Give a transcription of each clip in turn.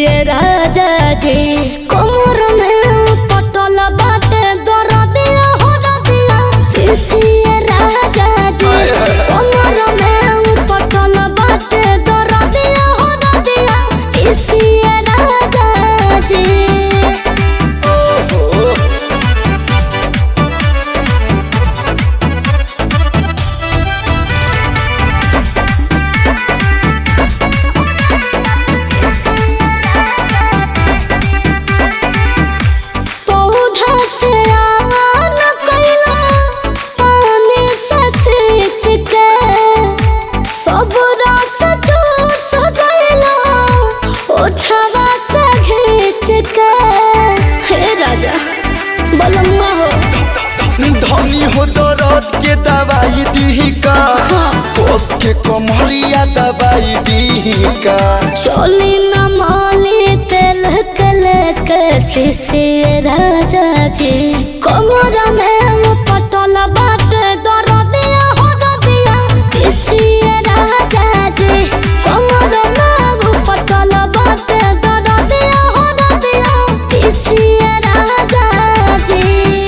राजा जी कोमर में पटल बाटे दरदिया हो रदिया तीसिए राजा जी कोमर में पटल बाटे दरदिया हो रदिया तीसिए राजा जी। धनी हो दर्द के दवाई दी का कोस के कमरिया दवाई दी का चोली न माली तेल कल से राजा जी कमर में पटल बाटे दरदिया हो रदिया तीसिए राजा जी कमर में पटल बाटे दरदिया हो रदिया तीसिए राजा जी।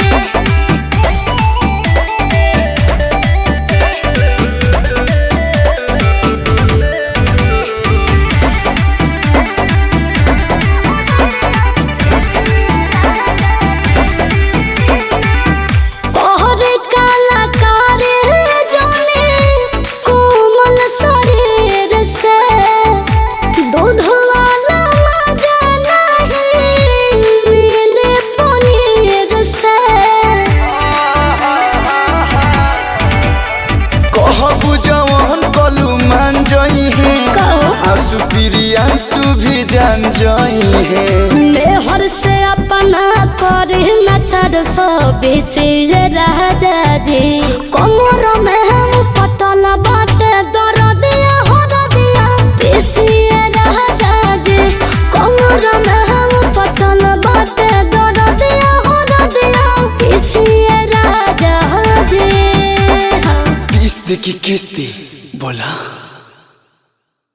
आंसू भी जान जाई है मेहर से अपना कर नचर सब से राजा जी कमर में हम पटल बाटे दरदिया हो रदिया तीसिए राजा जी कमर में हम पटल बाटे दरदिया हो रदिया तीसिए राजा जी। किस्ती की किस्ती बोला।